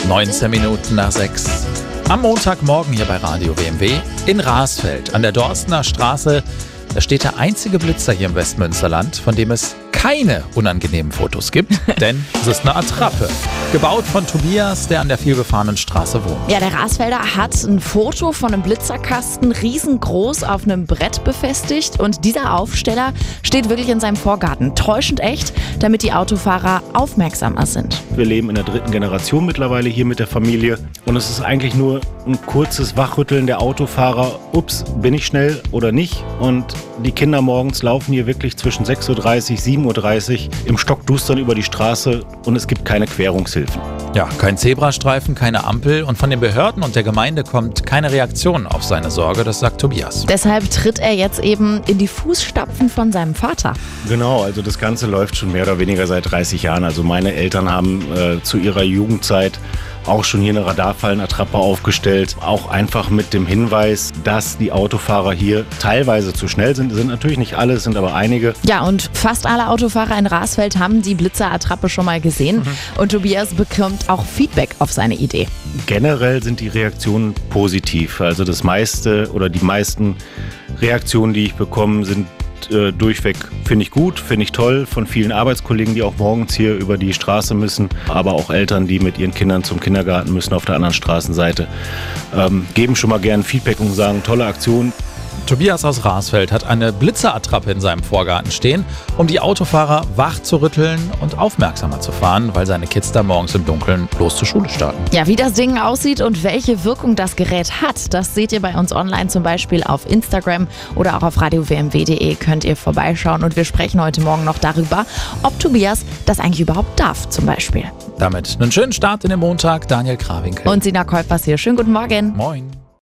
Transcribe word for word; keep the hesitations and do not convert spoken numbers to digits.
neunzehn Minuten nach sechs. Am Montagmorgen hier bei Radio W M W in Rasfeld an der Dorstener Straße. Da steht der einzige Blitzer hier im Westmünsterland, von dem es keine unangenehmen Fotos gibt, denn es ist eine Attrappe. Gebaut von Tobias, der an der vielbefahrenen Straße wohnt. Ja, der Rasfelder hat ein Foto von einem Blitzerkasten riesengroß auf einem Brett befestigt und dieser Aufsteller steht wirklich in seinem Vorgarten. Täuschend echt, damit die Autofahrer aufmerksamer sind. Wir leben in der dritten Generation mittlerweile hier mit der Familie und es ist eigentlich nur ein kurzes Wachrütteln der Autofahrer. Ups, bin ich schnell oder nicht? Und die Kinder morgens laufen hier wirklich zwischen sechs Uhr dreißig, sieben Uhr dreißig im Stockdustern über die Straße und es gibt keine Querungshilfen. Ja, kein Zebrastreifen, keine Ampel und von den Behörden und der Gemeinde kommt keine Reaktion auf seine Sorge, das sagt Tobias. Deshalb tritt er jetzt eben in die Fußstapfen von seinem Vater. Genau, also das Ganze läuft schon mehr oder weniger seit dreißig Jahren. Also meine Eltern haben äh, zu ihrer Jugendzeit auch schon hier eine Radarfallenattrappe aufgestellt. Auch einfach mit dem Hinweis, dass die Autofahrer hier teilweise zu schnell sind. Sind natürlich nicht alle, sind aber einige. Ja, und fast alle Autofahrer in Rasfeld haben die Blitzerattrappe schon mal gesehen. Mhm. Und Tobias bekommt auch Feedback auf seine Idee. Generell sind die Reaktionen positiv. Also das meiste oder die meisten Reaktionen, die ich bekomme, sind äh, durchweg, finde ich gut, finde ich toll, von vielen Arbeitskollegen, die auch morgens hier über die Straße müssen, aber auch Eltern, die mit ihren Kindern zum Kindergarten müssen auf der anderen Straßenseite, ähm, geben schon mal gerne Feedback und sagen, tolle Aktion. Tobias aus Rasfeld hat eine Blitzerattrappe in seinem Vorgarten stehen, um die Autofahrer wach zu rütteln und aufmerksamer zu fahren, weil seine Kids da morgens im Dunkeln los zur Schule starten. Ja, wie das Ding aussieht und welche Wirkung das Gerät hat, das seht ihr bei uns online, zum Beispiel auf Instagram oder auch auf radio w m w punkt de könnt ihr vorbeischauen und wir sprechen heute Morgen noch darüber, ob Tobias das eigentlich überhaupt darf, zum Beispiel. Damit einen schönen Start in den Montag, Daniel Krawinkel. Und Sina Kolpers hier. Schönen guten Morgen. Moin.